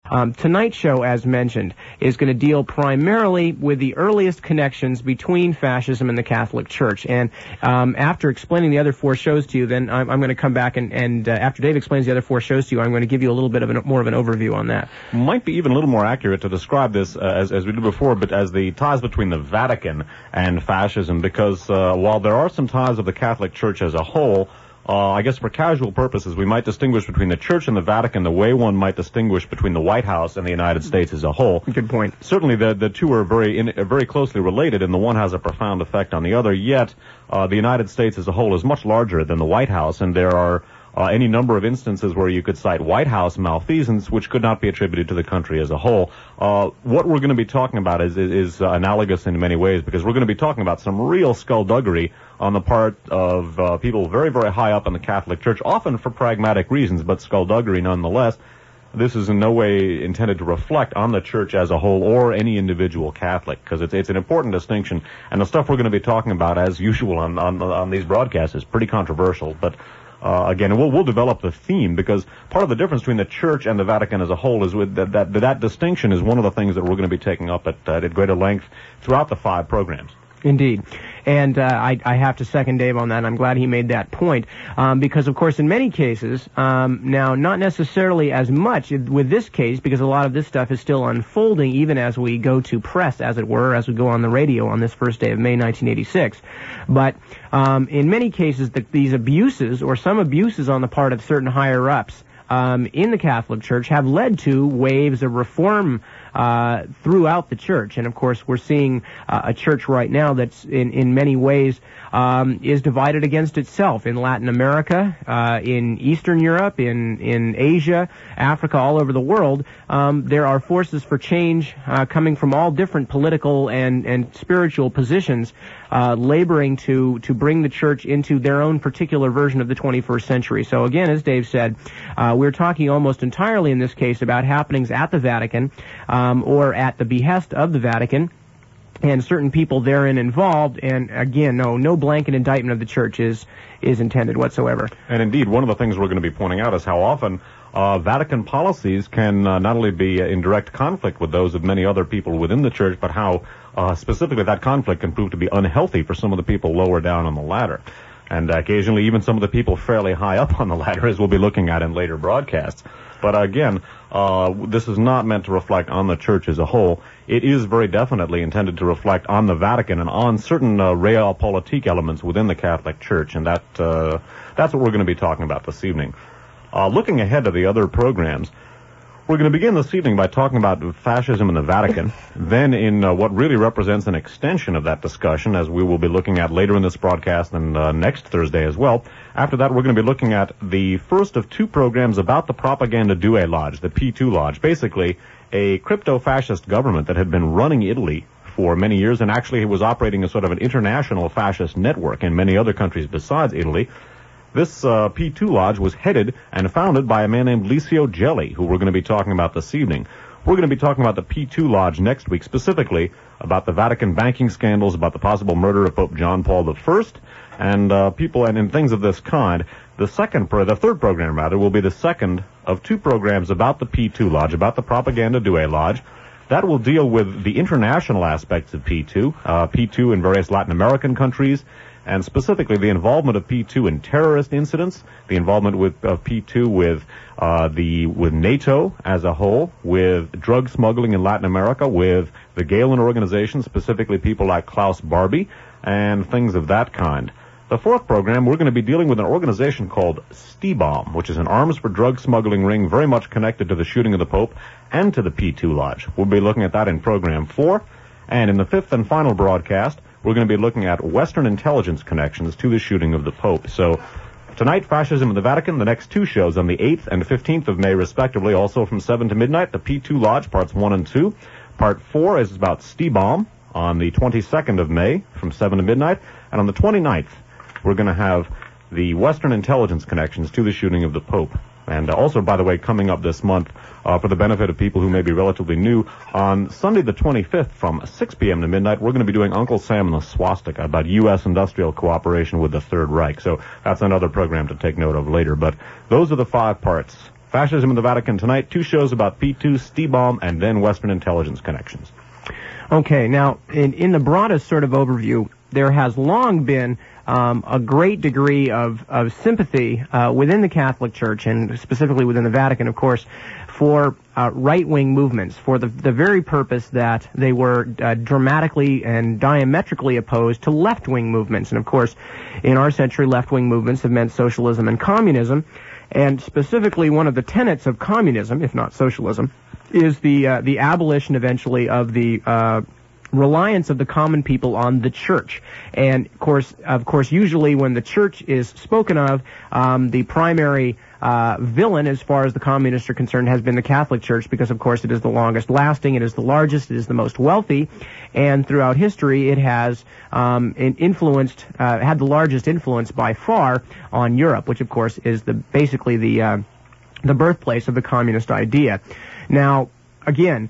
Tonight's show, as mentioned, is going to deal primarily with the earliest connections between fascism and the Catholic Church. And after explaining the other four shows to you, then I'm going to come back and after Dave explains the other four shows to you, I'm going to give you a little bit of more of an overview on that. Might be even a little more accurate to describe this as we did before, but as the ties between the Vatican and fascism, because while there are some ties of the Catholic Church as a whole, I guess for casual purposes, we might distinguish between the Church and the Vatican the way one might distinguish between the White House and the United States as a whole. Good point. Certainly the two are very closely related, and the one has a profound effect on the other, yet the United States as a whole is much larger than the White House, and there are any number of instances where you could cite White House malfeasance which could not be attributed to the country as a whole. What we're going to be talking about is analogous in many ways, because we're going to be talking about some real skullduggery on the part of people very, very high up in the Catholic Church, often for pragmatic reasons, but skullduggery nonetheless. This is in no way intended to reflect on the Church as a whole or any individual Catholic, because it's an important distinction, and the stuff we're going to be talking about, as usual on these broadcasts, is pretty controversial, but again, we'll develop the theme, because part of the difference between the Church and the Vatican as a whole is with that distinction is one of the things that we're going to be taking up at greater length throughout the 5 programs. Indeed. And I have to second Dave on that. I'm glad he made that point, because, of course, in many cases, now not necessarily as much with this case, because a lot of this stuff is still unfolding even as we go to press, as it were, as we go on the radio on this first day of May 1986. But in many cases, these abuses, or some abuses on the part of certain higher-ups in the Catholic Church, have led to waves of reform throughout the Church. And of course, we're seeing a Church right now that's in many ways is divided against itself in Latin America, in Eastern Europe, in Asia, Africa, all over the world. There are forces for change coming from all different political and spiritual positions, laboring to bring the Church into their own particular version of the 21st century. So again, as Dave said, we're talking almost entirely in this case about happenings at the Vatican, or at the behest of the Vatican, and certain people therein involved. And again, no blanket indictment of the Church is intended whatsoever. And indeed, one of the things we're going to be pointing out is how often Vatican policies can not only be in direct conflict with those of many other people within the Church, but how specifically that conflict can prove to be unhealthy for some of the people lower down on the ladder. And occasionally even some of the people fairly high up on the ladder, as we'll be looking at in later broadcasts. But again, this is not meant to reflect on the Church as a whole. It is very definitely intended to reflect on the Vatican and on certain realpolitik elements within the Catholic Church, and that's what we're going to be talking about this evening. Looking ahead to the other programs, we're going to begin this evening by talking about fascism in the Vatican, then in what really represents an extension of that discussion, as we will be looking at later in this broadcast and next Thursday as well. After that, we're going to be looking at the first of 2 programs about the Propaganda Due Lodge, the P2 Lodge, basically a crypto-fascist government that had been running Italy for many years and actually was operating as sort of an international fascist network in many other countries besides Italy. This P2 Lodge was headed and founded by a man named Licio Gelli, who we're going to be talking about this evening. We're going to be talking about the P2 Lodge next week, specifically about the Vatican banking scandals, about the possible murder of Pope John Paul I, and people and things of this kind. The third program, will be the second of 2 programs about the P2 Lodge, about the Propaganda Due Lodge. That will deal with the international aspects of P2, P2 in various Latin American countries, and specifically the involvement of P2 in terrorist incidents, the involvement of P2 with NATO as a whole, with drug smuggling in Latin America, with the Galen organization, specifically people like Klaus Barbie, and things of that kind. The fourth program, we're going to be dealing with an organization called STIBOM, which is an arms for drug smuggling ring very much connected to the shooting of the Pope and to the P2 Lodge. We'll be looking at that in program 4. And in the 5th and final broadcast, we're going to be looking at Western intelligence connections to the shooting of the Pope. So tonight, Fascism in the Vatican, the next 2 shows on the 8th and 15th of May, respectively, also from 7 to midnight, the P2 Lodge, parts 1 and 2. Part 4 is about STIBOM on the 22nd of May from 7 to midnight. And on the 29th, we're going to have the Western intelligence connections to the shooting of the Pope. And also, by the way, coming up this month, for the benefit of people who may be relatively new, on Sunday the 25th from 6 p.m. to midnight, we're going to be doing Uncle Sam and the Swastika about U.S. industrial cooperation with the Third Reich. So that's another program to take note of later. But those are the 5 parts Fascism in the Vatican tonight, 2 shows about P2, Stiebaum, and then Western intelligence connections. Okay, now, in the broadest sort of overview, there has long been a great degree of sympathy within the Catholic Church, and specifically within the Vatican, of course, for right-wing movements, for the very purpose that they were dramatically and diametrically opposed to left-wing movements. And, of course, in our century, left-wing movements have meant socialism and communism. And specifically, one of the tenets of communism, if not socialism, is the abolition eventually of the reliance of the common people on the church. And of course, usually when the church is spoken of, the primary villain, as far as the communists are concerned, has been the Catholic Church, because of course it is the longest lasting, it is the largest, it is the most wealthy, and throughout history it has had the largest influence by far on Europe, which of course is basically the birthplace of the communist idea. Now, again,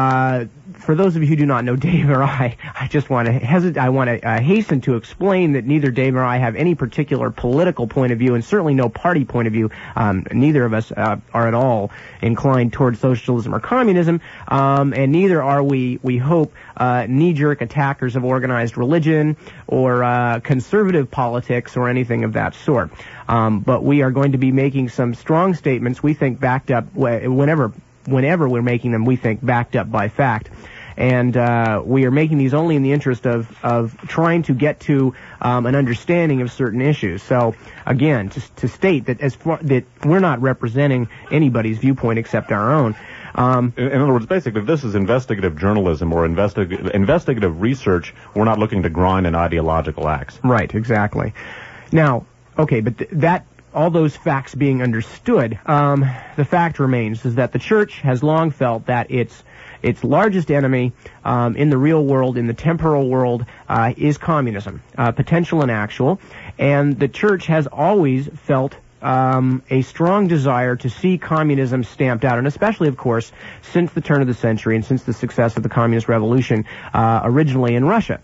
for those of you who do not know Dave or I just want to hasten to explain that neither Dave or I have any particular political point of view, and certainly no party point of view. Neither of us are at all inclined towards socialism or communism, and neither are we hope, knee-jerk attackers of organized religion or conservative politics or anything of that sort. But we are going to be making some strong statements, we think, backed up whenever we're making them, we think, backed up by fact. And we are making these only in the interest of trying to get to an understanding of certain issues. So, again, to state that that we're not representing anybody's viewpoint except our own. In other words, basically, this is investigative journalism or investigative research. We're not looking to grind an ideological axe. Right, exactly. Now, okay, but all those facts being understood, the fact remains is that the Church has long felt that its largest enemy in the real world, in the temporal world, is communism, potential and actual. And the Church has always felt a strong desire to see communism stamped out, and especially, of course, since the turn of the century and since the success of the Communist Revolution originally in Russia.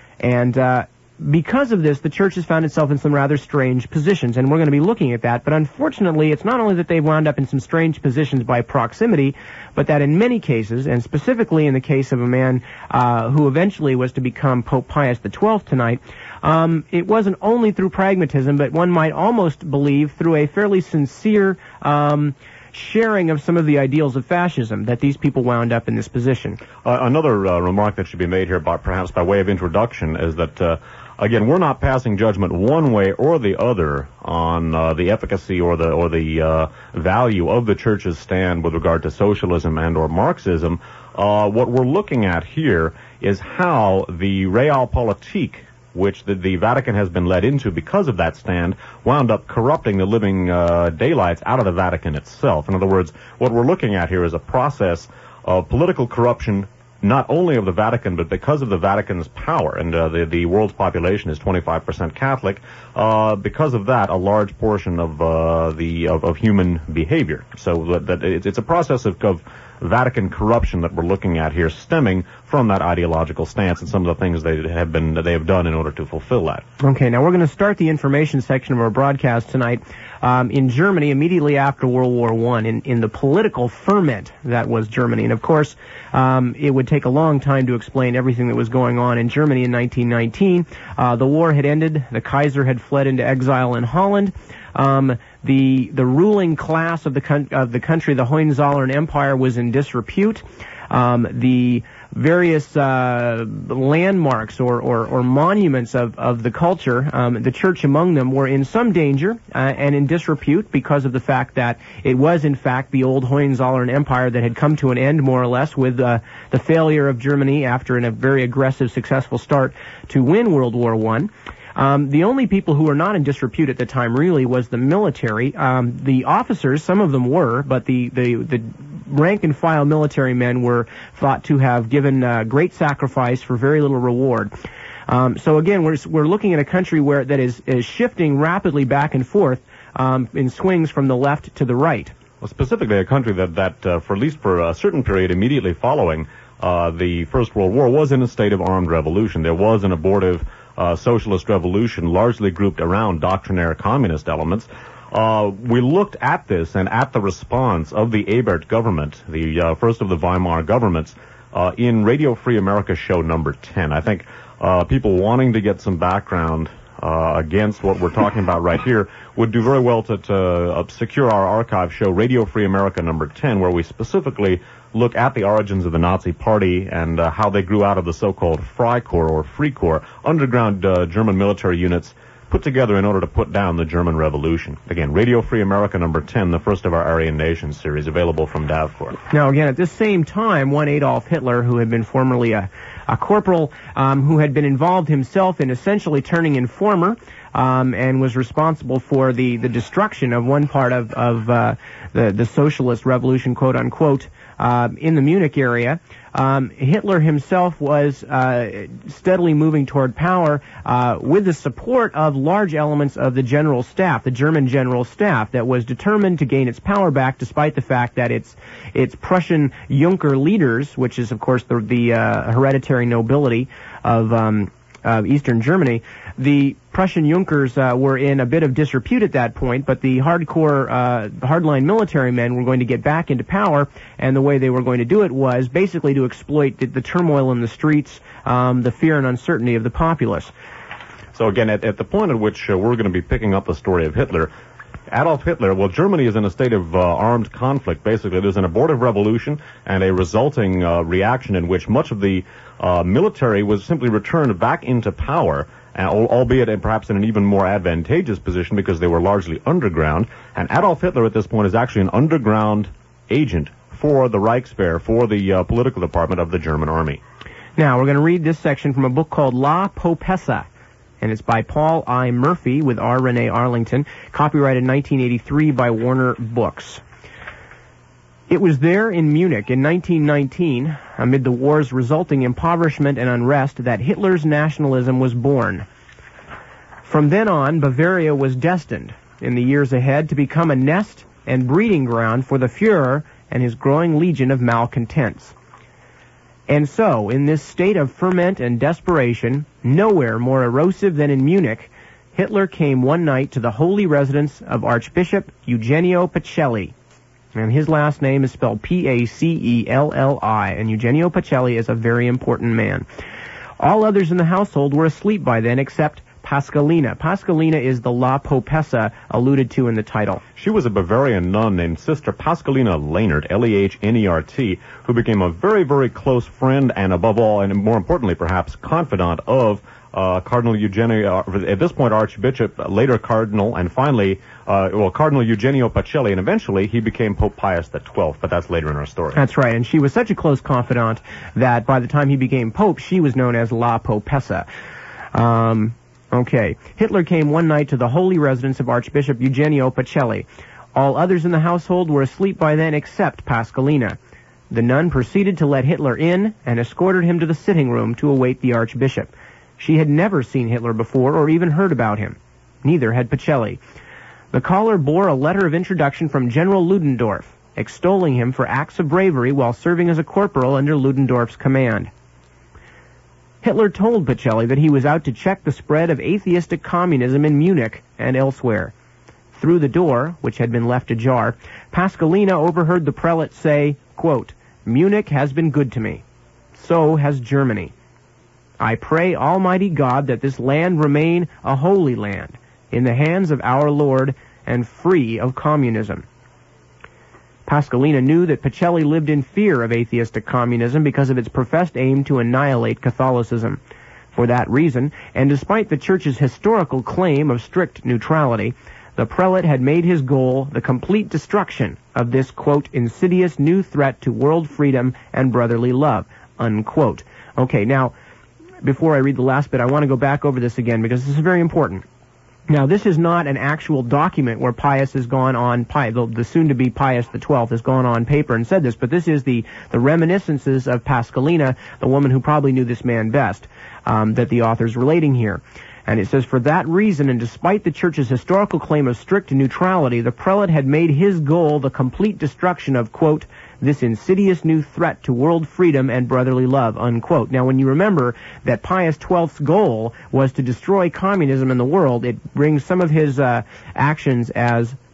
And because of this, the Church has found itself in some rather strange positions, and we're going to be looking at that. But unfortunately, it's not only that they've wound up in some strange positions by proximity, but that in many cases, and specifically in the case of a man who eventually was to become Pope Pius XII tonight, it wasn't only through pragmatism, but one might almost believe through a fairly sincere sharing of some of the ideals of fascism that these people wound up in this position. Another remark that should be made here, perhaps by way of introduction, is that again, we're not passing judgment one way or the other on the efficacy or the value of the Church's stand with regard to socialism and or Marxism. What we're looking at here is how the realpolitik, which the Vatican has been led into because of that stand, wound up corrupting the living daylights out of the Vatican itself. In other words, what we're looking at here is a process of political corruption, not only of the Vatican, but because of the Vatican's power, and the world's population is 25% Catholic. Because of that, a large portion of human behavior. So that it's a process of Vatican corruption that we're looking at here, stemming from that ideological stance and some of the things they have done in order to fulfill that. Okay, now we're going to start the information section of our broadcast tonight in Germany immediately after World War I, in the political ferment that was Germany. And of course, it would take a long time to explain everything that was going on in Germany in 1919. The war had ended. The Kaiser had fled into exile in Holland. The ruling class of the country, the Hohenzollern Empire, was in disrepute. The various landmarks or monuments of the culture, the Church among them, were in some danger and in disrepute because of the fact that it was in fact the old Hohenzollern Empire that had come to an end more or less with the failure of Germany after a very aggressive, successful start to win World War I. The only people who were not in disrepute at the time really was the military. The officers, some of them were, but the rank and file military men were thought to have given great sacrifice for very little reward. So again, we're looking at a country that is shifting rapidly back and forth in swings from the left to the right. Well, specifically a country that for at least for a certain period immediately following the First World War was in a state of armed revolution. There was an abortive socialist revolution largely grouped around doctrinaire communist elements. we looked at this and at the response of the Ebert government, the first of the Weimar governments, in Radio Free America show number 10. I think people wanting to get some background against what we're talking about right here would do very well to secure our archive show, Radio Free America number 10, where we specifically look at the origins of the Nazi Party and how they grew out of the so-called Freikorps or Freikorps, underground German military units put together in order to put down the German Revolution. Again, Radio Free America number 10, the first of our Aryan Nations series, available from DAVCORP. Now, again, at this same time, one Adolf Hitler, who had been formerly a corporal, who had been involved himself in essentially turning informer, and was responsible for the destruction of one part of the socialist revolution, quote unquote, in the Munich area. Hitler himself was steadily moving toward power with the support of large elements of the general staff, the German general staff, that was determined to gain its power back despite the fact that its Prussian Junker leaders, which is of course the hereditary nobility of Eastern Germany, the Prussian Junkers were in a bit of disrepute at that point, but the hardline military men were going to get back into power, and the way they were going to do it was basically to exploit the turmoil in the streets, the fear and uncertainty of the populace. So again, at the point at which we're going to be picking up the story of Hitler, Adolf Hitler, well, Germany is in a state of armed conflict, basically. There's an abortive revolution and a resulting reaction in which much of the military was simply returned back into power, albeit perhaps in an even more advantageous position because they were largely underground. And Adolf Hitler at this point is actually an underground agent for the Reichswehr, for the political department of the German army. Now, we're going to read this section from a book called La Popessa, and it's by Paul I. Murphy with R. Renee Arlington, copyrighted 1983 by Warner Books. It was there in Munich in 1919, amid the war's resulting impoverishment and unrest, that Hitler's nationalism was born. From then on, Bavaria was destined, in the years ahead, to become a nest and breeding ground for the Führer and his growing legion of malcontents. And so, in this state of ferment and desperation, nowhere more erosive than in Munich, Hitler came one night to the holy residence of Archbishop Eugenio Pacelli. And his last name is spelled Pacelli, and Eugenio Pacelli is a very important man. All others in the household were asleep by then except Pascalina. Pascalina is the La Popessa alluded to in the title. She was a Bavarian nun named Sister Pascalina Lehnert, Lehnert, who became a very, very close friend and, above all, and more importantly, perhaps, confidant of Cardinal Eugenio, at this point Archbishop, later Cardinal, and finally, Cardinal Eugenio Pacelli, and eventually he became Pope Pius XII, but that's later in our story. That's right, and she was such a close confidant that by the time he became Pope, she was known as La Popessa. Okay. Hitler came one night to the holy residence of Archbishop Eugenio Pacelli. All others in the household were asleep by then except Pascalina. The nun proceeded to let Hitler in and escorted him to the sitting room to await the Archbishop. She had never seen Hitler before or even heard about him. Neither had Pacelli. The caller bore a letter of introduction from General Ludendorff, extolling him for acts of bravery while serving as a corporal under Ludendorff's command. Hitler told Pacelli that he was out to check the spread of atheistic communism in Munich and elsewhere. Through the door, which had been left ajar, Pascalina overheard the prelate say, quote, "Munich has been good to me. So has Germany. I pray Almighty God that this land remain a holy land, in the hands of our Lord, and free of communism." Pascalina knew that Pacelli lived in fear of atheistic communism because of its professed aim to annihilate Catholicism. For that reason, and despite the Church's historical claim of strict neutrality, the prelate had made his goal the complete destruction of this, quote, "insidious new threat to world freedom and brotherly love," unquote. Okay, now, before I read the last bit, I want to go back over this again because this is very important. Now, this is not an actual document where Pius has gone on, the soon-to-be Pius XII has gone on paper and said this, but this is the reminiscences of Pascalina, the woman who probably knew this man best, that the author's relating here. And it says, for that reason, and despite the Church's historical claim of strict neutrality, the prelate had made his goal the complete destruction of, quote, "this insidious new threat to world freedom and brotherly love," unquote. Now, when you remember that Pius XII's goal was to destroy communism in the world, it brings some of his actions as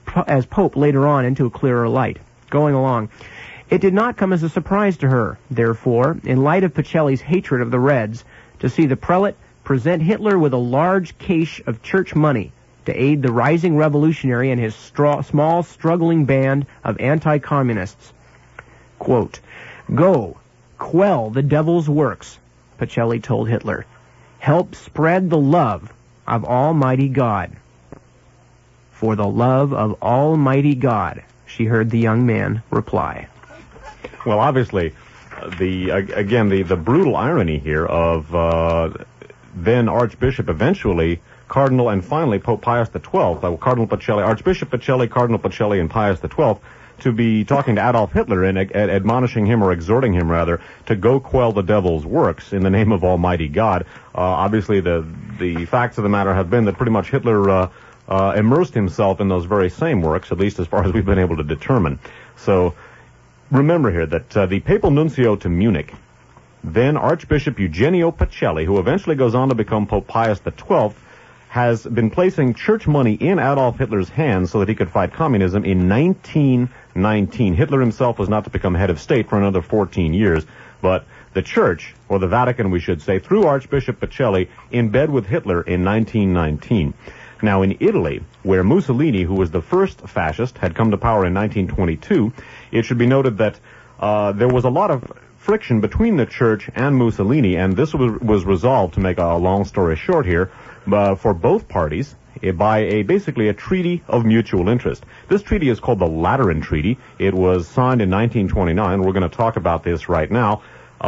Pope later on into a clearer light. Going along. It did not come as a surprise to her, therefore, in light of Pacelli's hatred of the Reds, to see the prelate present Hitler with a large cache of church money to aid the rising revolutionary and his small, struggling band of anti-communists. Quote, "Go, quell the devil's works," Pacelli told Hitler. "Help spread the love of Almighty God." "For the love of Almighty God," she heard the young man reply. Well, obviously, the brutal irony here of then Archbishop, eventually Cardinal, and finally Pope Pius XII, Cardinal Pacelli, Archbishop Pacelli, Cardinal Pacelli, and Pius XII, to be talking to Adolf Hitler and admonishing him, or exhorting him rather, to go quell the devil's works in the name of Almighty God. Obviously, the facts of the matter have been that pretty much Hitler immersed himself in those very same works, at least as far as we've been able to determine. So remember here that the papal nuncio to Munich, then Archbishop Eugenio Pacelli, who eventually goes on to become Pope Pius XII, has been placing church money in Adolf Hitler's hands so that he could fight communism in 1919. Hitler himself was not to become head of state for another 14 years, but the church, or the Vatican we should say, through Archbishop Pacelli, in bed with Hitler in 1919. Now in Italy, where Mussolini, who was the first fascist, had come to power in 1922, it should be noted that there was a lot of friction between the church and Mussolini, and this was resolved, to make a long story short here, for both parties by basically a treaty of mutual interest. This treaty is called the Lateran Treaty. It was signed in 1929. We're going to talk about this right now.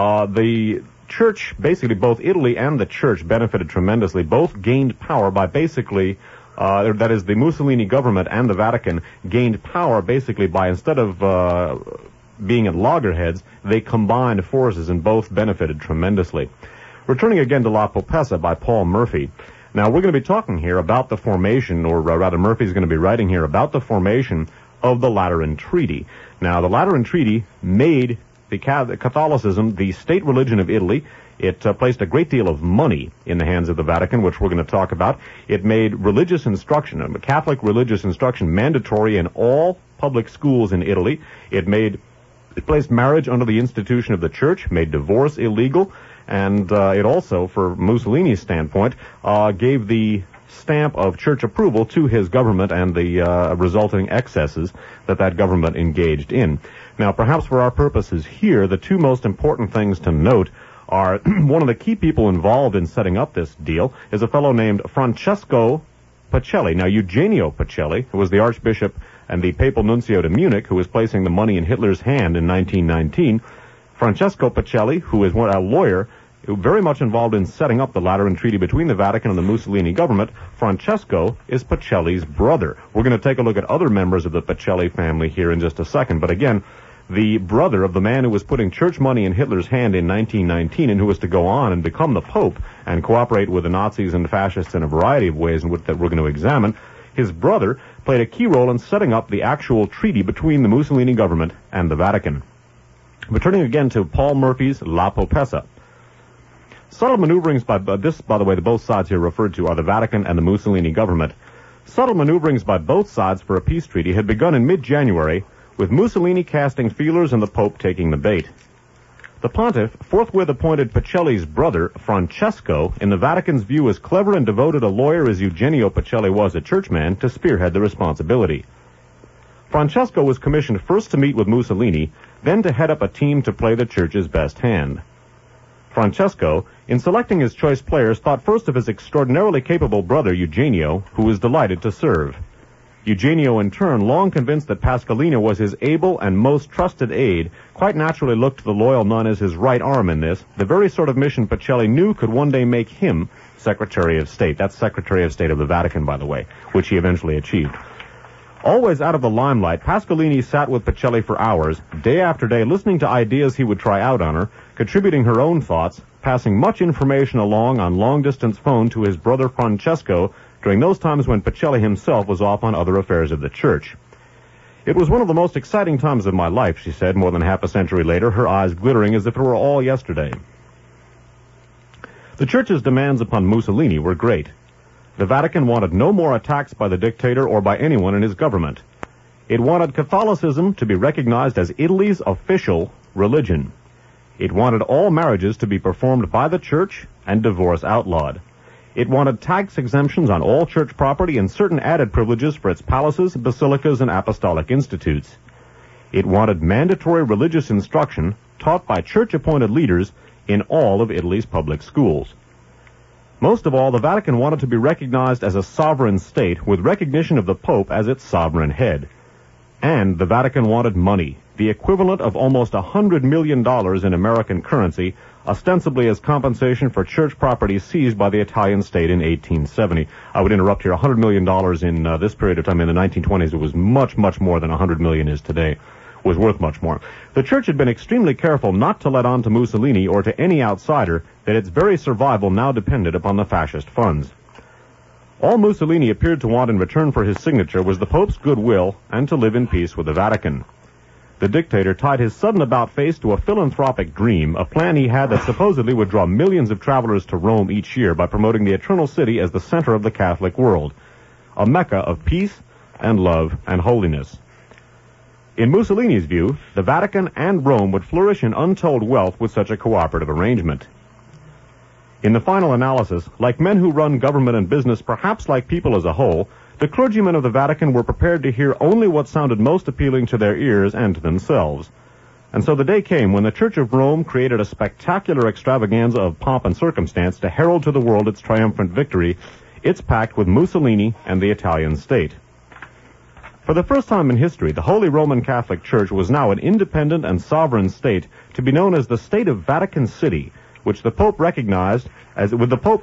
The church, basically both Italy and the church, benefited tremendously. Both gained power by basically, that is, the Mussolini government and the Vatican gained power basically by, instead of being at loggerheads, they combined forces, and both benefited tremendously. Returning again to La Popessa by Paul Murphy. Now, we're going to be talking here about the formation, or rather Murphy's going to be writing here about the formation of the Lateran Treaty. Now, the Lateran Treaty made the Catholicism the state religion of Italy. It placed a great deal of money in the hands of the Vatican, which we're going to talk about. It made religious instruction, Catholic religious instruction, mandatory in all public schools in Italy. It placed marriage under the institution of the church, made divorce illegal, and it also, for Mussolini's standpoint, gave the stamp of church approval to his government and the resulting excesses that government engaged in. Now, perhaps for our purposes here, the two most important things to note are one of the key people involved in setting up this deal is a fellow named Francesco Pacelli. Now, Eugenio Pacelli, who was the Archbishop and the papal nuncio to Munich, who was placing the money in Hitler's hand in 1919, Francesco Pacelli, who is a lawyer, very much involved in setting up the Lateran Treaty between the Vatican and the Mussolini government. Francesco is Pacelli's brother. We're going to take a look at other members of the Pacelli family here in just a second, but again, the brother of the man who was putting church money in Hitler's hand in 1919 and who was to go on and become the Pope and cooperate with the Nazis and fascists in a variety of ways that we're going to examine, his brother played a key role in setting up the actual treaty between the Mussolini government and the Vatican. Returning again to Paul Murphy's La Popessa. Subtle maneuverings by the way, the both sides here referred to are the Vatican and the Mussolini government. Subtle maneuverings by both sides for a peace treaty had begun in mid-January, with Mussolini casting feelers and the Pope taking the bait. The pontiff forthwith appointed Pacelli's brother, Francesco, in the Vatican's view as clever and devoted a lawyer as Eugenio Pacelli was a churchman, to spearhead the responsibility. Francesco was commissioned first to meet with Mussolini, then to head up a team to play the church's best hand. Francesco, in selecting his choice players, thought first of his extraordinarily capable brother, Eugenio, who was delighted to serve. Eugenio, in turn, long convinced that Pasqualino was his able and most trusted aide, quite naturally looked to the loyal nun as his right arm in this, the very sort of mission Pacelli knew could one day make him Secretary of State. That's Secretary of State of the Vatican, by the way, which he eventually achieved. Always out of the limelight, Pasqualini sat with Pacelli for hours, day after day, listening to ideas he would try out on her, contributing her own thoughts, passing much information along on long-distance phone to his brother Francesco during those times when Pacelli himself was off on other affairs of the church. It was one of the most exciting times of my life, she said more than half a century later, her eyes glittering as if it were all yesterday. The church's demands upon Mussolini were great. The Vatican wanted no more attacks by the dictator or by anyone in his government. It wanted Catholicism to be recognized as Italy's official religion. It wanted all marriages to be performed by the church and divorce outlawed. It wanted tax exemptions on all church property and certain added privileges for its palaces, basilicas, and apostolic institutes. It wanted mandatory religious instruction taught by church-appointed leaders in all of Italy's public schools. Most of all, the Vatican wanted to be recognized as a sovereign state with recognition of the Pope as its sovereign head. And the Vatican wanted money, the equivalent of almost $100 million in American currency, ostensibly as compensation for church property seized by the Italian state in 1870. I would interrupt here. $100 million in this period of time in the 1920s, it was much, much more than $100 million is today. Was worth much more. The church had been extremely careful not to let on to Mussolini or to any outsider that its very survival now depended upon the fascist funds. All Mussolini appeared to want in return for his signature was the Pope's goodwill and to live in peace with the Vatican. The dictator tied his sudden about-face to a philanthropic dream, a plan he had that supposedly would draw millions of travelers to Rome each year by promoting the Eternal City as the center of the Catholic world, a mecca of peace and love and holiness. In Mussolini's view, the Vatican and Rome would flourish in untold wealth with such a cooperative arrangement. In the final analysis, like men who run government and business, perhaps like people as a whole, the clergymen of the Vatican were prepared to hear only what sounded most appealing to their ears and to themselves. And so the day came when the Church of Rome created a spectacular extravaganza of pomp and circumstance to herald to the world its triumphant victory, its pact with Mussolini and the Italian state. For the first time in history, the Holy Roman Catholic Church was now an independent and sovereign state to be known as the State of Vatican City, which the Pope recognized as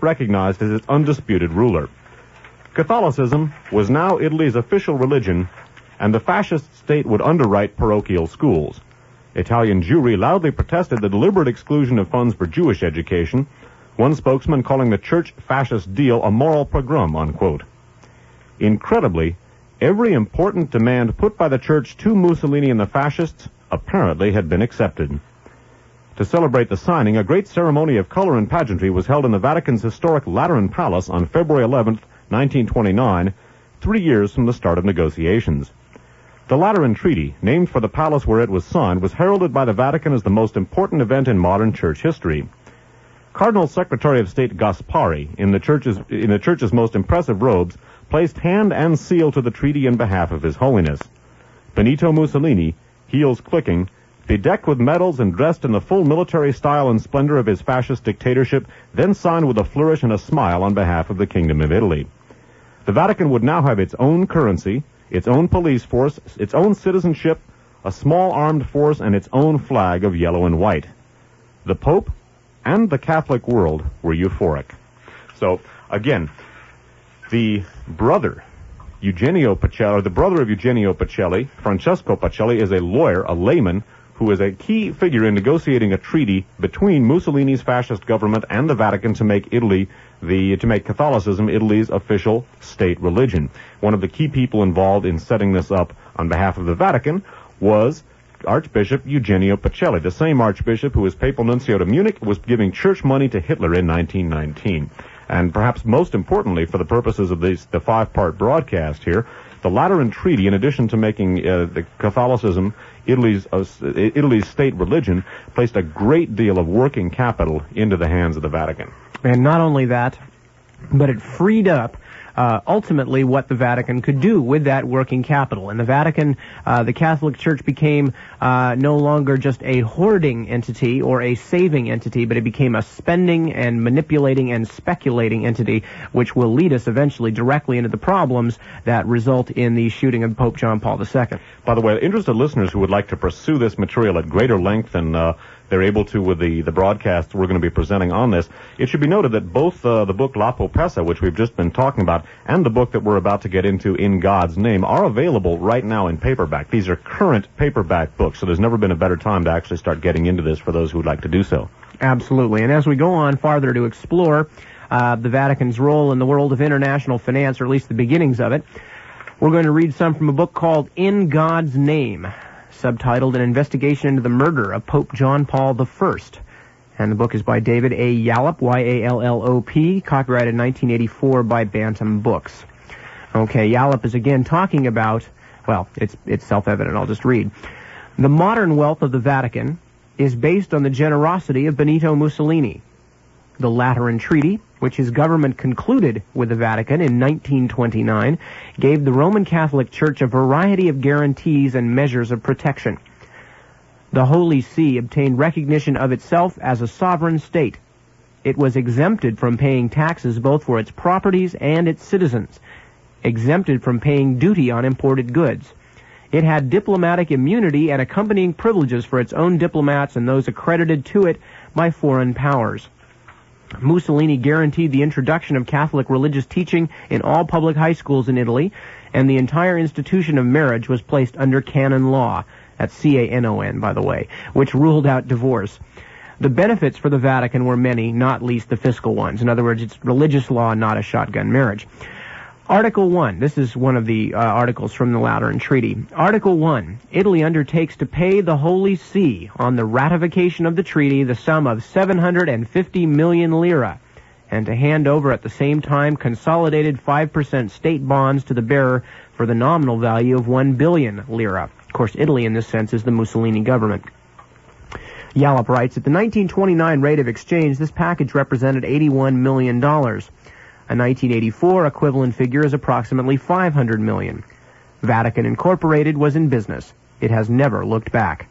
its undisputed ruler. Catholicism was now Italy's official religion, and the fascist state would underwrite parochial schools. Italian Jewry loudly protested the deliberate exclusion of funds for Jewish education, one spokesman calling the church fascist deal a moral pogrom, unquote. Incredibly, every important demand put by the church to Mussolini and the fascists apparently had been accepted. To celebrate the signing, a great ceremony of color and pageantry was held in the Vatican's historic Lateran Palace on February 11th, 1929, 3 years from the start of negotiations. The Lateran Treaty, named for the palace where it was signed, was heralded by the Vatican as the most important event in modern church history. Cardinal Secretary of State Gaspari, in the church's most impressive robes, placed hand and seal to the treaty in behalf of His Holiness. Benito Mussolini, heels clicking, bedecked with medals and dressed in the full military style and splendor of his fascist dictatorship, then signed with a flourish and a smile on behalf of the Kingdom of Italy. The Vatican would now have its own currency, its own police force, its own citizenship, a small armed force, and its own flag of yellow and white. The Pope and the Catholic world were euphoric. So, again, the brother of Eugenio Pacelli, Francesco Pacelli, is a lawyer, a layman, who is a key figure in negotiating a treaty between Mussolini's fascist government and the Vatican to make Catholicism Italy's official state religion. One of the key people involved in setting this up on behalf of the Vatican was Archbishop Eugenio Pacelli, the same archbishop who was papal nuncio to Munich, was giving church money to Hitler in 1919. And perhaps most importantly, for the purposes of the five-part broadcast here, the Lateran Treaty, in addition to making the Catholicism Italy's state religion, placed a great deal of working capital into the hands of the Vatican. And not only that, but it freed up ultimately what the Vatican could do with that working capital. In the Vatican, the Catholic Church became no longer just a hoarding entity or a saving entity, but it became a spending and manipulating and speculating entity, which will lead us eventually directly into the problems that result in the shooting of Pope John Paul II. By the way, interested listeners who would like to pursue this material at greater length than they're able to with the broadcast we're going to be presenting on this, it should be noted that both the book La Popessa, which we've just been talking about, and the book that we're about to get into, In God's Name, are available right now in paperback. These are current paperback books, so there's never been a better time to actually start getting into this for those who would like to do so. Absolutely. And as we go on farther to explore the Vatican's role in the world of international finance, or at least the beginnings of it, we're going to read some from a book called In God's Name, subtitled An Investigation into the Murder of Pope John Paul I. And the book is by David A. Yallop, Y-A-L-L-O-P, copyrighted 1984 by Bantam Books. Okay, Yallop is again talking about Well, it's self-evident. I'll just read. The modern wealth of the Vatican is based on the generosity of Benito Mussolini. The Lateran Treaty, which his government concluded with the Vatican in 1929, gave the Roman Catholic Church a variety of guarantees and measures of protection. The Holy See obtained recognition of itself as a sovereign state. It was exempted from paying taxes both for its properties and its citizens, exempted from paying duty on imported goods. It had diplomatic immunity and accompanying privileges for its own diplomats and those accredited to it by foreign powers. Mussolini guaranteed the introduction of Catholic religious teaching in all public high schools in Italy, and the entire institution of marriage was placed under canon law. That's C-A-N-O-N, by the way, which ruled out divorce. The benefits for the Vatican were many, not least the fiscal ones. In other words, it's religious law, not a shotgun marriage. Article 1. This is one of the articles from the Lateran Treaty. Article 1. Italy undertakes to pay the Holy See on the ratification of the treaty the sum of 750 million lira, and to hand over at the same time consolidated 5% state bonds to the bearer for the nominal value of 1 billion lira. Of course, Italy in this sense is the Mussolini government. Yallop writes, at the 1929 rate of exchange, this package represented $81 million. A 1984 equivalent figure is approximately $500 million. Vatican Incorporated was in business. It has never looked back.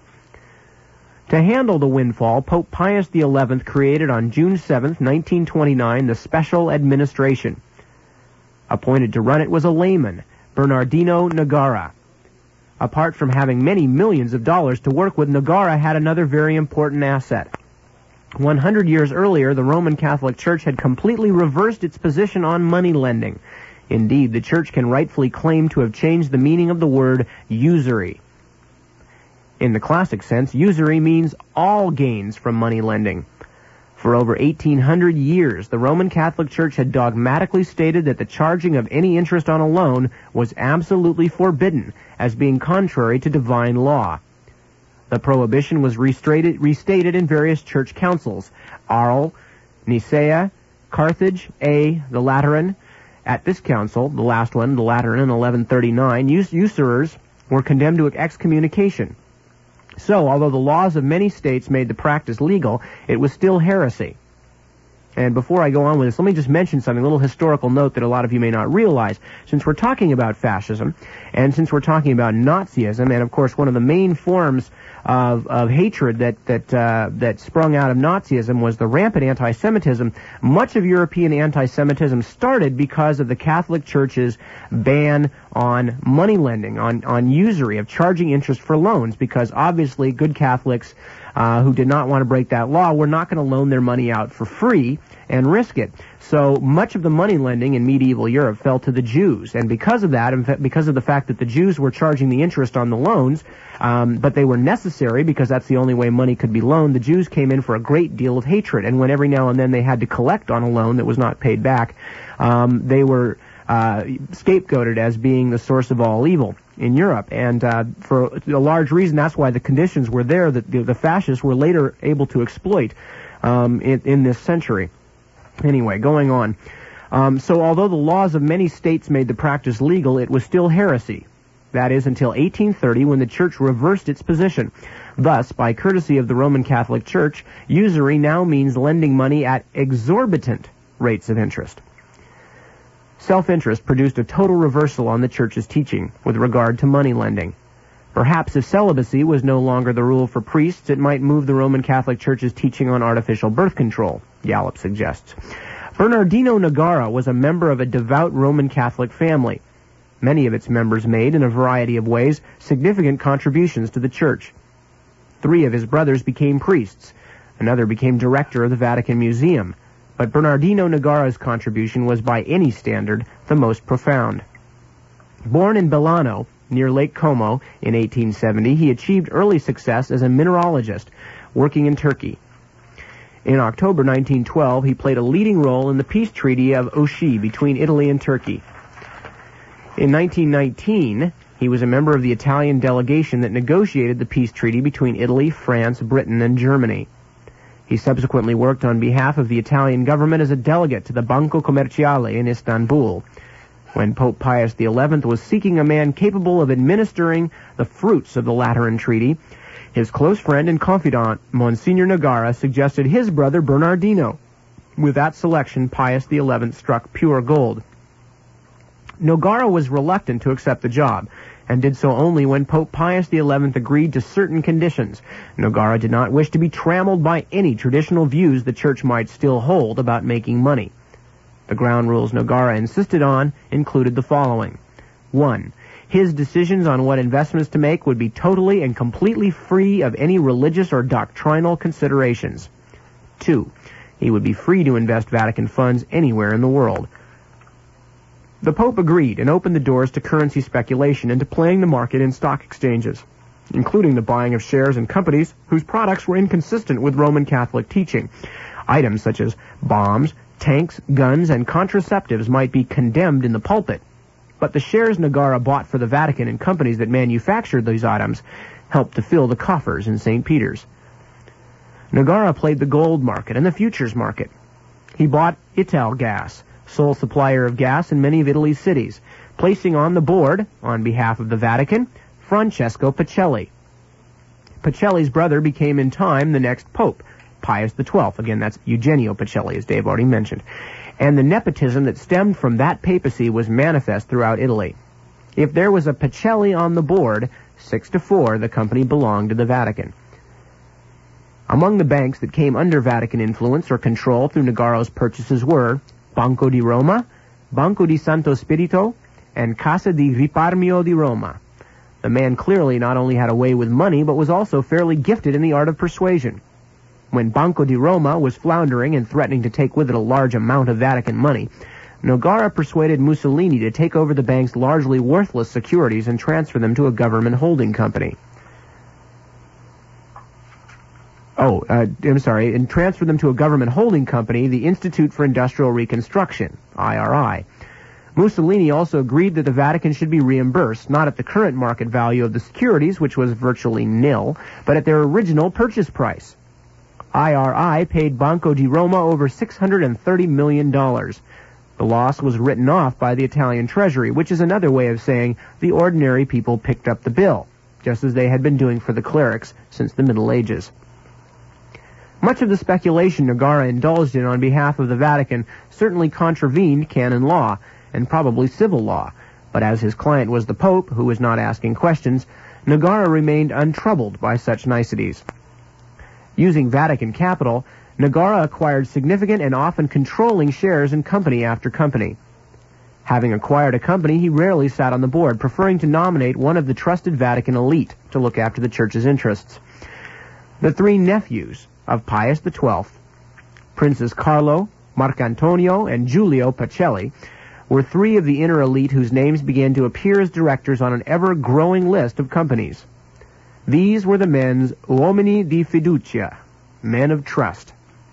To handle the windfall, Pope Pius XI created on June 7, 1929, the Special Administration. Appointed to run it was a layman, Bernardino Nogara. Apart from having many millions of dollars to work with, Nogara had another very important asset. 100 years earlier, the Roman Catholic Church had completely reversed its position on money lending. Indeed, the Church can rightfully claim to have changed the meaning of the word usury. In the classic sense, usury means all gains from money lending. For over 1,800 years, the Roman Catholic Church had dogmatically stated that the charging of any interest on a loan was absolutely forbidden, as being contrary to divine law. The prohibition was restated in various church councils: Arles, Nicaea, Carthage, the Lateran. At this council, the last one, the Lateran in 1139, usurers were condemned to excommunication. So, although the laws of many states made the practice legal, it was still heresy. And before I go on with this, let me just mention something, a little historical note that a lot of you may not realize. Since we're talking about fascism, and since we're talking about Nazism, and of course one of the main forms of hatred that sprung out of Nazism was the rampant anti-Semitism, much of European anti-Semitism started because of the Catholic Church's ban on money lending, on usury, of charging interest for loans, because obviously good Catholics who did not want to break that law were not going to loan their money out for free and risk it. So much of the money lending in medieval Europe fell to the Jews, and because of that, in fact, because of the fact that the Jews were charging the interest on the loans, but they were necessary because that's the only way money could be loaned, the Jews came in for a great deal of hatred, and when every now and then they had to collect on a loan that was not paid back, they were scapegoated as being the source of all evil in Europe. And for a large reason, that's why the conditions were there that the fascists were later able to exploit in this century. Anyway, going on. So although the laws of many states made the practice legal, it was still heresy. That is, until 1830, when the Church reversed its position. Thus, by courtesy of the Roman Catholic Church, usury now means lending money at exorbitant rates of interest. Self-interest produced a total reversal on the Church's teaching with regard to money lending. Perhaps if celibacy was no longer the rule for priests, it might move the Roman Catholic Church's teaching on artificial birth control, Yallop suggests. Bernardino Nogara was a member of a devout Roman Catholic family. Many of its members made, in a variety of ways, significant contributions to the Church. 3 of his brothers became priests. Another became director of the Vatican Museum. But Bernardino Nogara's contribution was, by any standard, the most profound. Born in Belano, near Lake Como, in 1870, he achieved early success as a mineralogist, working in Turkey. In October 1912, he played a leading role in the peace treaty of Auchy between Italy and Turkey. In 1919, he was a member of the Italian delegation that negotiated the peace treaty between Italy, France, Britain, and Germany. He subsequently worked on behalf of the Italian government as a delegate to the Banco Commerciale in Istanbul. when Pope Pius XI was seeking a man capable of administering the fruits of the Lateran Treaty, his close friend and confidant, Monsignor Nogara, suggested his brother Bernardino. With that selection, Pius XI struck pure gold. Nogara was reluctant to accept the job, and did so only when Pope Pius XI agreed to certain conditions. Nogara did not wish to be trammeled by any traditional views the Church might still hold about making money. The ground rules Nogara insisted on included the following. 1. His decisions on what investments to make would be totally and completely free of any religious or doctrinal considerations. 2. He would be free to invest Vatican funds anywhere in the world. The Pope agreed and opened the doors to currency speculation and to playing the market in stock exchanges, including the buying of shares in companies whose products were inconsistent with Roman Catholic teaching. Items such as bombs, tanks, guns, and contraceptives might be condemned in the pulpit, but the shares Nogara bought for the Vatican in companies that manufactured these items helped to fill the coffers in St. Peter's. Nogara played the gold market and the futures market. He bought Italgas, sole supplier of gas in many of Italy's cities, placing on the board, on behalf of the Vatican, Francesco Pacelli. Pacelli's brother became in time the next pope, Pius XII. Again, that's Eugenio Pacelli, as Dave already mentioned. And the nepotism that stemmed from that papacy was manifest throughout Italy. If there was a Pacelli on the board, 6-4, the company belonged to the Vatican. Among the banks that came under Vatican influence or control through Nogara's purchases were Banco di Roma, Banco di Santo Spirito, and Cassa di Risparmio di Roma. The man clearly not only had a way with money, but was also fairly gifted in the art of persuasion. When Banco di Roma was floundering and threatening to take with it a large amount of Vatican money, Nogara persuaded Mussolini to take over the bank's largely worthless securities and transfer them to a government holding company. And transfer them to a government holding company, the Institute for Industrial Reconstruction, IRI. Mussolini also agreed that the Vatican should be reimbursed, not at the current market value of the securities, which was virtually nil, but at their original purchase price. IRI paid Banco di Roma over $630 million. The loss was written off by the Italian Treasury, which is another way of saying the ordinary people picked up the bill, just as they had been doing for the clerics since the Middle Ages. Much of the speculation Nogara indulged in on behalf of the Vatican certainly contravened canon law, and probably civil law, but as his client was the Pope, who was not asking questions, Nogara remained untroubled by such niceties. Using Vatican capital, Nogara acquired significant and often controlling shares in company after company. Having acquired a company, he rarely sat on the board, preferring to nominate one of the trusted Vatican elite to look after the Church's interests. The three nephews of Pius XII, Princes Carlo, Marcantonio, and Giulio Pacelli, were three of the inner elite whose names began to appear as directors on an ever-growing list of companies. These were the men's uomini di fiducia, men of trust.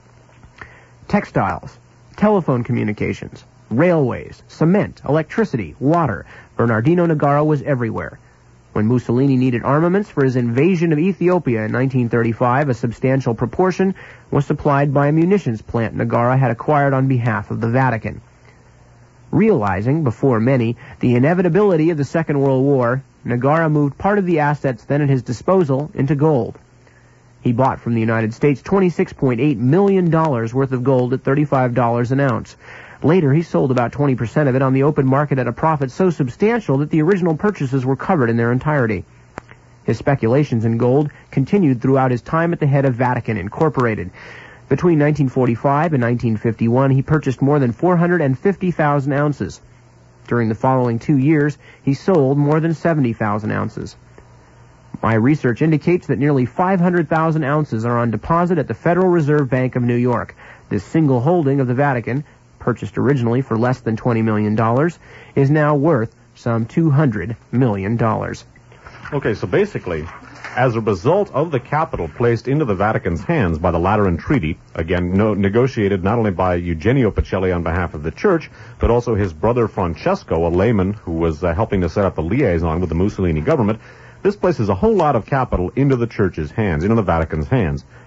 Textiles, telephone communications, railways, cement, electricity, water. Bernardino Nogara was everywhere. When Mussolini needed armaments for his invasion of Ethiopia in 1935, a substantial proportion was supplied by a munitions plant Nogara had acquired on behalf of the Vatican. Realizing, before many, the inevitability of the Second World War, Nogara moved part of the assets then at his disposal into gold. He bought from the United States $26.8 million worth of gold at $35 an ounce. Later, he sold about 20% of it on the open market at a profit so substantial that the original purchases were covered in their entirety. His speculations in gold continued throughout his time at the head of Vatican Incorporated. Between 1945 and 1951, he purchased more than 450,000 ounces. During the following 2 years, he sold more than 70,000 ounces. My research indicates that nearly 500,000 ounces are on deposit at the Federal Reserve Bank of New York. This single holding of the Vatican, purchased originally for less than $20 million, is now worth some $200 million. Okay, so basically, as a result of the capital placed into the Vatican's hands by the Lateran Treaty, again negotiated not only by Eugenio Pacelli on behalf of the Church, but also his brother Francesco, a layman who was helping to set up a liaison with the Mussolini government, this places a whole lot of capital into the Church's hands, into the Vatican's hands.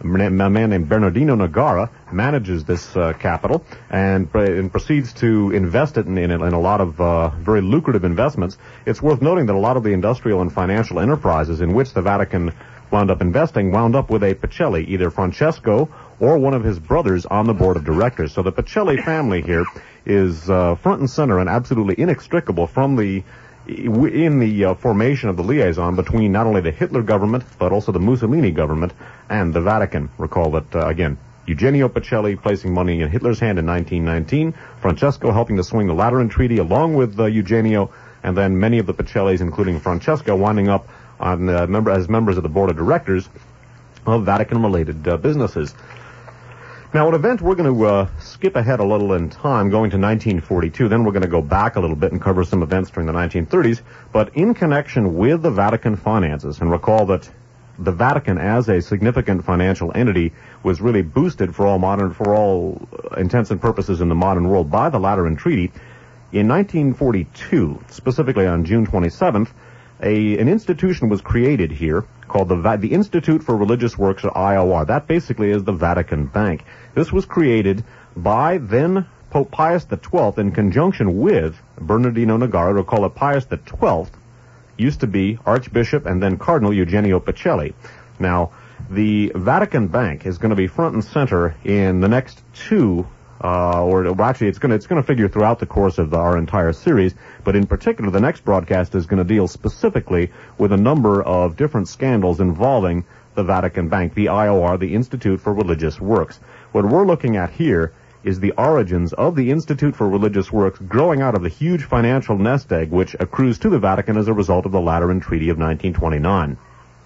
A man named Bernardino Nogara manages this capital and proceeds to invest it in a lot of very lucrative investments. It's worth noting that a lot of the industrial and financial enterprises in which the Vatican wound up investing wound up with a Pacelli, either Francesco or one of his brothers, on the board of directors. So the Pacelli family here is front and center and absolutely inextricable from the formation of the liaison between not only the Hitler government, but also the Mussolini government and the Vatican. Recall that, again, Eugenio Pacelli placing money in Hitler's hand in 1919, Francesco helping to swing the Lateran Treaty along with Eugenio, and then many of the Pacellis, including Francesco, winding up on as members of the board of directors of Vatican-related businesses. Now, an event we're going to skip ahead a little in time, going to 1942. Then we're going to go back a little bit and cover some events during the 1930s. But in connection with the Vatican finances, and recall that the Vatican, as a significant financial entity, was really boosted for all intents and purposes in the modern world by the Lateran Treaty. In 1942, specifically on June 27th, an institution was created here called the Institute for Religious Works, or IOR. That basically is the Vatican Bank. This was created by then Pope Pius XII in conjunction with Bernardino Nogara. Recall that Pius XII used to be Archbishop and then Cardinal Eugenio Pacelli. Now, the Vatican Bank is going to be front and center in the next two it's going to figure throughout the course of our entire series, but in particular, the next broadcast is going to deal specifically with a number of different scandals involving the Vatican Bank, the IOR, the Institute for Religious Works. What we're looking at here is the origins of the Institute for Religious Works growing out of the huge financial nest egg which accrues to the Vatican as a result of the Lateran Treaty of 1929.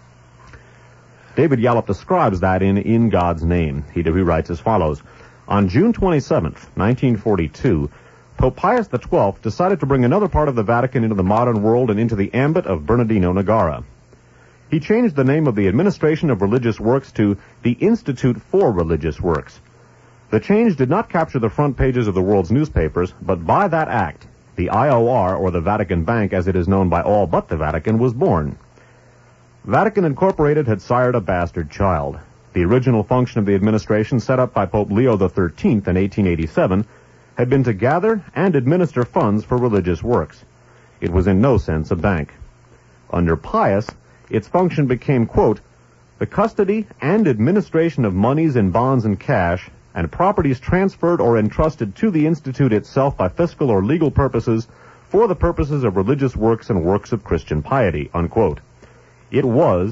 David Yallop describes that in God's Name. He writes as follows. On June 27th, 1942, Pope Pius XII decided to bring another part of the Vatican into the modern world and into the ambit of Bernardino Nogara. He changed the name of the Administration of Religious Works to the Institute for Religious Works. The change did not capture the front pages of the world's newspapers, but by that act, the IOR, or the Vatican Bank as it is known by all but the Vatican, was born. Vatican Incorporated had sired a bastard child. The original function of the administration, set up by Pope Leo XIII in 1887, had been to gather and administer funds for religious works. It was in no sense a bank. Under Pius, its function became, quote, the custody and administration of monies in bonds and cash, and properties transferred or entrusted to the Institute itself by fiscal or legal purposes for the purposes of religious works and works of Christian piety, unquote. It was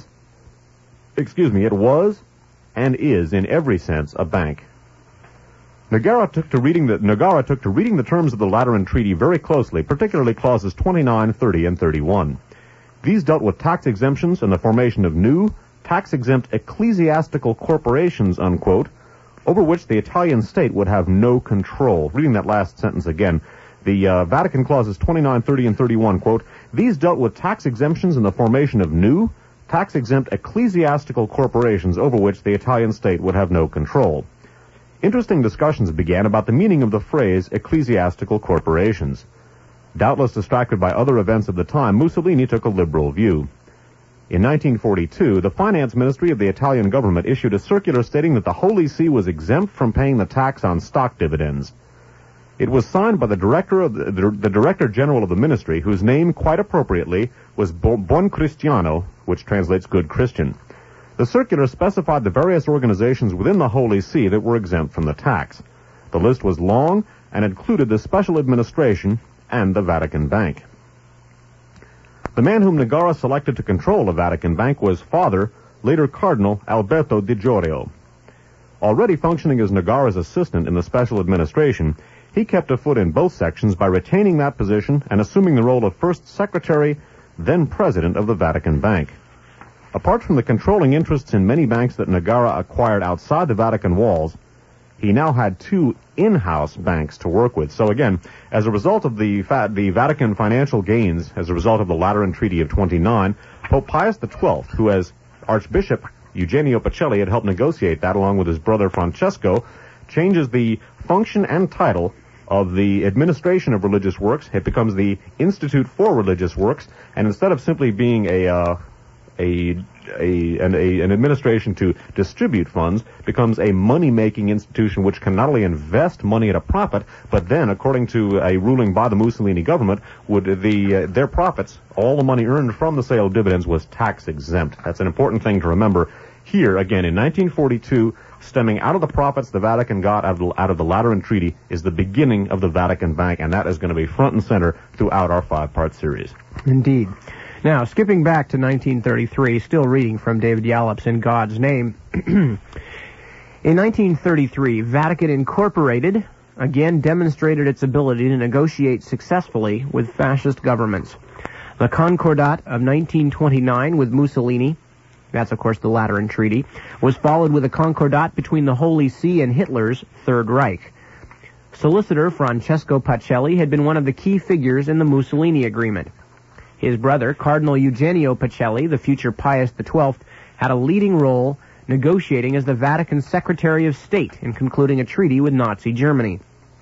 and is in every sense a bank. Nogara took to reading the terms of the Lateran Treaty very closely, particularly clauses 29, 30, and 31. These dealt with tax exemptions and the formation of new, tax-exempt ecclesiastical corporations, unquote, over which the Italian state would have no control. Reading that last sentence again, the Vatican clauses 29, 30, and 31, quote, these dealt with tax exemptions and the formation of new, tax-exempt ecclesiastical corporations over which the Italian state would have no control. Interesting discussions began about the meaning of the phrase ecclesiastical corporations. Doubtless distracted by other events of the time, Mussolini took a liberal view. In 1942, the finance ministry of the Italian government issued a circular stating that the Holy See was exempt from paying the tax on stock dividends. It was signed by the Director General of the ministry, whose name, quite appropriately, was Buon Cristiano, which translates good Christian. The circular specified the various organizations within the Holy See that were exempt from the tax. The list was long and included the Special Administration and the Vatican Bank. The man whom Nogara selected to control the Vatican Bank was Father, later Cardinal, Alberto Di Giorgio. Already functioning as Nogara's assistant in the Special Administration, he kept a foot in both sections by retaining that position and assuming the role of first secretary, then president of the Vatican Bank. Apart from the controlling interests in many banks that Nogara acquired outside the Vatican walls, he now had two in-house banks to work with. So again, as a result of the Vatican financial gains, as a result of the Lateran Treaty of 29, Pope Pius XII, who as Archbishop Eugenio Pacelli had helped negotiate that along with his brother Francesco, changes the function and title of the Administration of Religious Works. It becomes the Institute for Religious Works, and instead of simply being a an administration to distribute funds becomes a money-making institution which can not only invest money at a profit, but then, according to a ruling by the Mussolini government, would their profits, all the money earned from the sale of dividends, was tax-exempt. That's an important thing to remember. Here, again, in 1942, stemming out of the profits the Vatican got out of the Lateran Treaty is the beginning of the Vatican Bank, and that is going to be front and center throughout our 5-part series. Indeed. Now, skipping back to 1933, still reading from David Yallop's In God's Name. In 1933, Vatican Incorporated again demonstrated its ability to negotiate successfully with fascist governments. The Concordat of 1929 with Mussolini, that's of course the Lateran Treaty, was followed with a Concordat between the Holy See and Hitler's Third Reich. Solicitor Francesco Pacelli had been one of the key figures in the Mussolini agreement. His brother, Cardinal Eugenio Pacelli, the future Pius XII, had a leading role negotiating as the Vatican Secretary of State in concluding a treaty with Nazi Germany.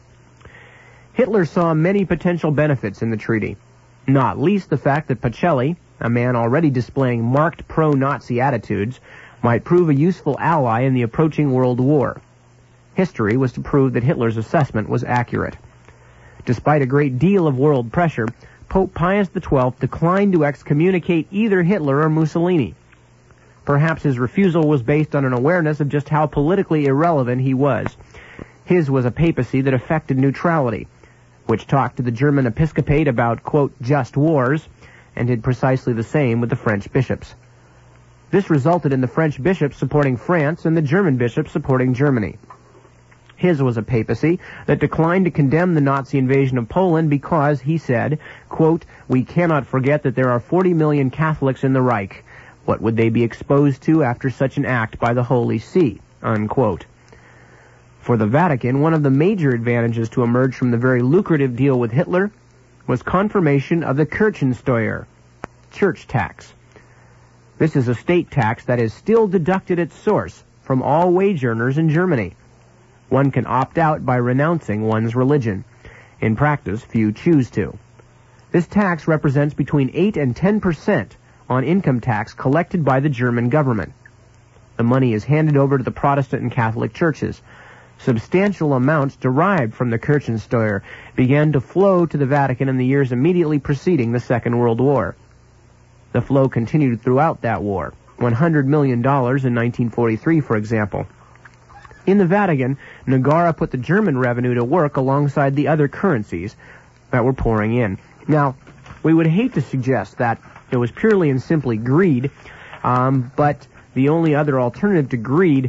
Hitler saw many potential benefits in the treaty, not least the fact that Pacelli, a man already displaying marked pro-Nazi attitudes, might prove a useful ally in the approaching World War. History was to prove that Hitler's assessment was accurate. Despite a great deal of world pressure, Pope Pius XII declined to excommunicate either Hitler or Mussolini. Perhaps his refusal was based on an awareness of just how politically irrelevant he was. His was a papacy that affected neutrality, which talked to the German episcopate about, quote, just wars, and did precisely the same with the French bishops. This resulted in the French bishops supporting France and the German bishops supporting Germany. His was a papacy that declined to condemn the Nazi invasion of Poland because, he said, quote, we cannot forget that there are 40 million Catholics in the Reich. What would they be exposed to after such an act by the Holy See, unquote. For the Vatican, one of the major advantages to emerge from the very lucrative deal with Hitler was confirmation of the Kirchensteuer, church tax. This is a state tax that is still deducted at source from all wage earners in Germany. One can opt out by renouncing one's religion. In practice, few choose to. This tax represents between 8 and 10% on income tax collected by the German government. The money is handed over to the Protestant and Catholic churches. Substantial amounts derived from the Kirchensteuer began to flow to the Vatican in the years immediately preceding the Second World War. The flow continued throughout that war, $100 million in 1943, for example. In the Vatican, Nogara put the German revenue to work alongside the other currencies that were pouring in. Now, we would hate to suggest that it was purely and simply greed, but the only other alternative to greed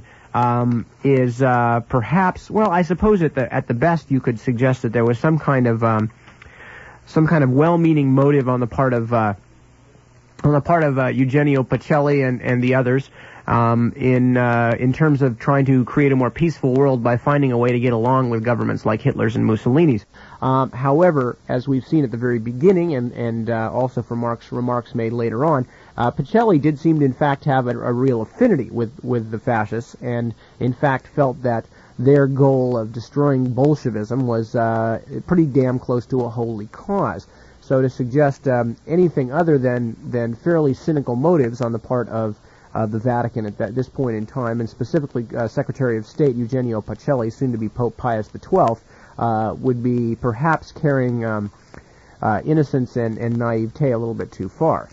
is perhaps, well, I suppose at the best you could suggest that there was some kind of well-meaning motive on the part of Eugenio Pacelli and the others in terms of trying to create a more peaceful world by finding a way to get along with governments like Hitler's and Mussolini's. However, as we've seen at the very beginning and also from Mark's remarks made later on, Pacelli did seem to in fact have a real affinity with the fascists, and in fact felt that their goal of destroying Bolshevism was pretty damn close to a holy cause. So to suggest anything other than fairly cynical motives on the part of the Vatican at this point in time, and specifically Secretary of State Eugenio Pacelli, soon to be Pope Pius XII, would be perhaps carrying innocence and naivete a little bit too far.